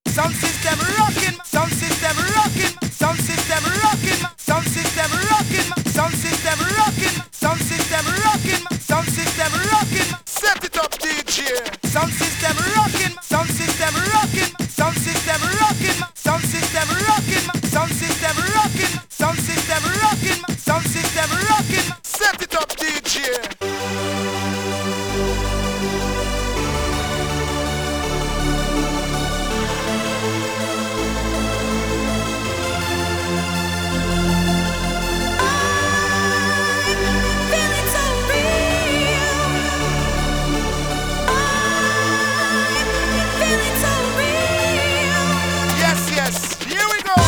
Sound system rocking, sound system rocking, sound system rocking, sound system rocking, sound system rocking, sound system rocking, sound system rocking. Set it up, DJ. Sound system rocking, sound system rocking, sound system rocking, sound system rocking, sound system rocking, sound system rocking, sound system rocking. Set it up, DJ. Here we go.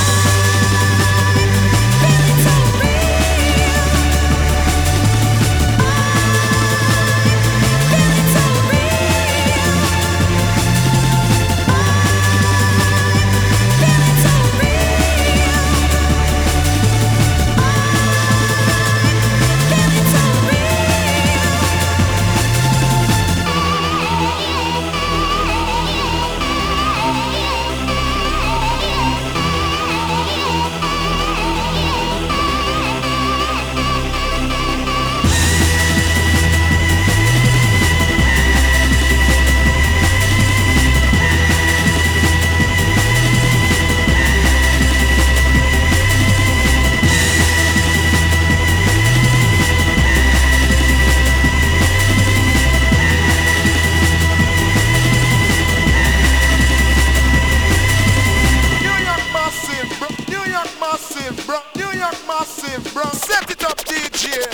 New York massive, bro. Set it up, DJ.